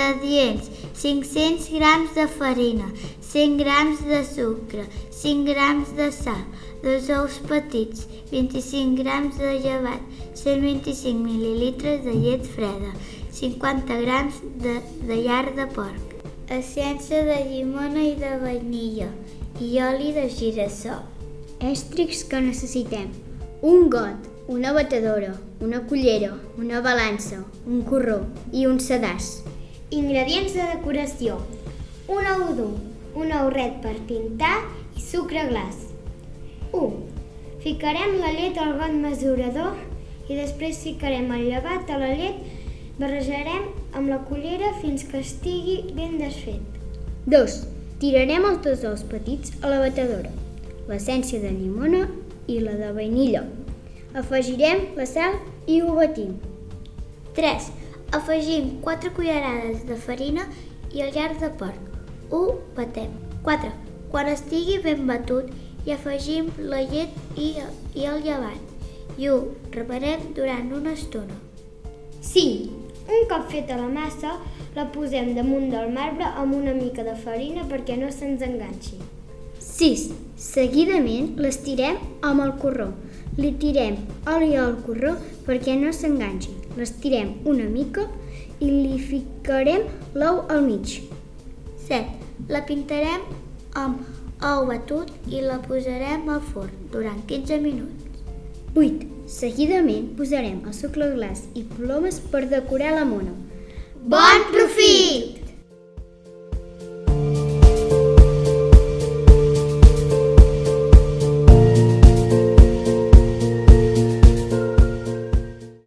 Ingredients: 500 grams de farina, 100 grams de sucre, 5 grams de sal, 2 ous petits, 25 grams de llevat, 125 mil·lilitres de llet freda, 50 grams de lard de porc, essència de llimona i de vainilla i oli de gira-sol. Èstrics que necessitem: un got, una batedora, una cullera, una balança, un corró i un sedàs. Ingredients de decoració: un ou dur, un ou red per pintar i sucre glaç. 1. Ficarem la llet al got mesurador i després ficarem el llevat a la llet. Barrejarem amb la cullera fins que estigui ben desfet. 2. Tirarem els 2 ous petits a la batedora, l'essència de llimona i la de vainilla. Afegirem la sal i ho batim. 3. Afegim 4 cullerades de farina i el lard de porc. Ho batem. 4. Quan estigui ben batut, hi afegim la llet i el llevat i ho reparem durant una estona. 5. Un cop feta la massa, la posem damunt del marbre amb una mica de farina perquè no se'ns enganxi. 6. Seguidament l'estirem amb el corró. Li tirem oli al corró perquè no s'enganxi. L'estirem una mica i li ficarem l'ou al mig. 7. La pintarem amb ou batut i la posarem al forn durant 15 minuts. 8. Seguidament posarem el sucre glaç i plomes per decorar la mona. Bon profit!